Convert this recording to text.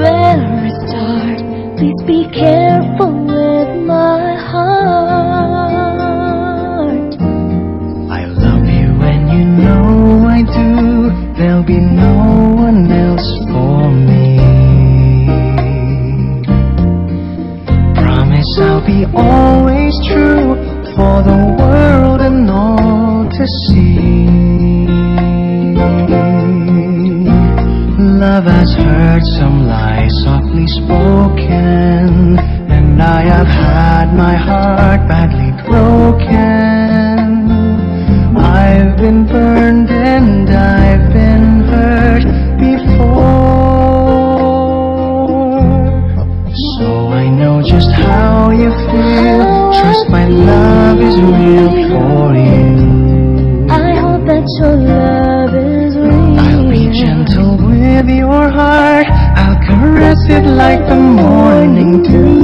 very start. Please be careful with my heart. I love you and you know I do. There'll be no one else for me. Promise I'll be always true for the world and all to see. Love has heard some lies softly spoken, and I have had my heart badly broken. I've been burned and I've been hurt before, so I know just how you feel. Trust my love is real for you. I hope that your love is real. I'll be gentle with your heart. I'll caress it like the morning dew.